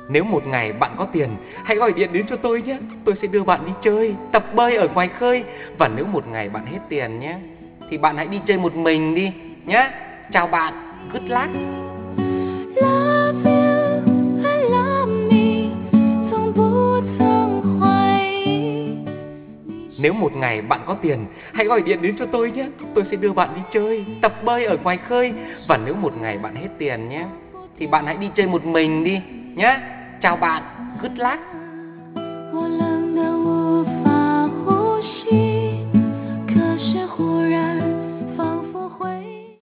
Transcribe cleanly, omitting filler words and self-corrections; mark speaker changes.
Speaker 1: Nếu một ngày bạn có tiền, hãy gọi điện đến cho tôi nhé. Tôi sẽ đưa bạn đi chơi, tập bơi ở ngoài khơi. Và nếu một ngày bạn hết tiền nhé, thì bạn hãy đi chơi một mình đi nhé. Chào bạn, good luck.
Speaker 2: Love you, I love me，从不曾怀疑。
Speaker 1: Nếu một ngày bạn có tiền, hãy gọi điện đến cho tôi nhé. Tôi sẽ đưa bạn đi chơi, tập bơi ở ngoài khơi. Và nếu một ngày bạn hết tiền nhé, thì bạn hãy đi chơi một mình đi nhé. Chào bạn, good luck.